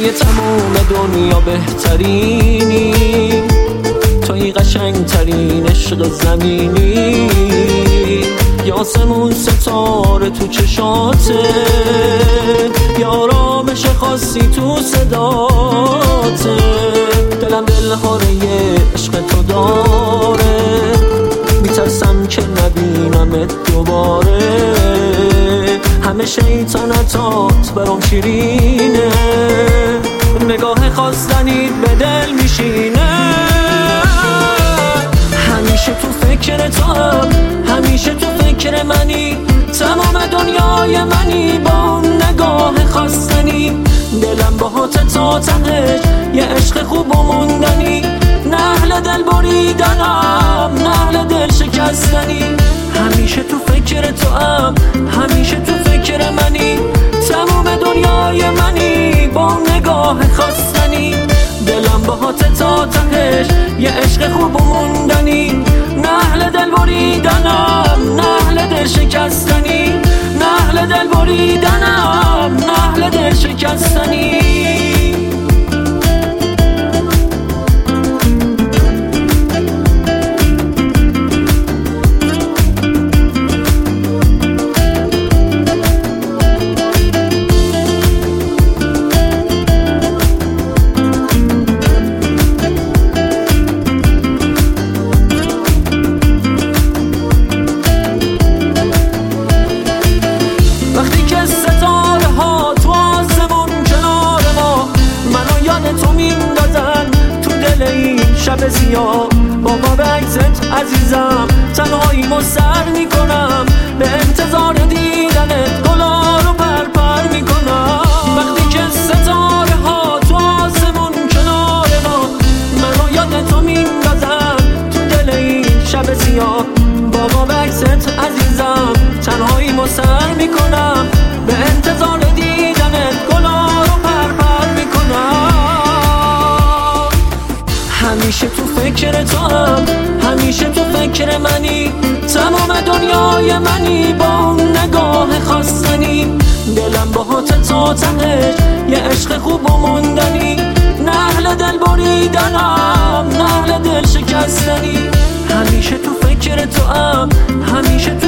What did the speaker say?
توی تمام دنیا بهترینی، توی قشنگترین عشق زمینی، یاسمون ستاره تو چشاته، یارامش خاصی تو صداته، دلم دلهاره عشق تو داره، میترسم که نبینمت دوباره، همه شیطنتات برام شیرینه، نگاه خواستنید به دل میشینه، همیشه تو فکر تو هم، همیشه تو فکر منی، تمام دنیای منی، با اون نگاه خواستنی، دلم باهات تا تهش، یه عشق خوب و موندنی، نه اهل دل بریدنم، نه اهل دل شکستنی، همیشه تو فکر تو هم، همیشه تو فکر منی، تمام دنیای منی، با اون نگاه خواستنی، دلم باهات تا تهش، یه عشق خوب و موندنی، نه اهل دل بریدنم، نه اهل دل شکستنی، نه اهل دل بریدنم، نه اهل دل شکستنی. شب سیاه بابا به عکست عزیزم، تنهاییمو سر میکنم، به انتظار دیدنت گلا رو پر میکنم، وقتی که ستاره ها تو آسمون کنار ما، منو یاد تو میندازن تو دل این شب سیاه، بابا به عکست عزیزم، تنهاییمو سر میکنم، به انتظار دیدنت گلا رو پر میکنم، همیشه تو فکر تو هم، همیشه تو فکر منی، تمام دنیای منی، با اون نگاه خواستنی، دلم باهات تا تهش، یه عشق خوب و موندنی، نه اهل دل بریدنم، نه اهل دل شکستنی، همیشه تو فکر تو هم، همیشه تو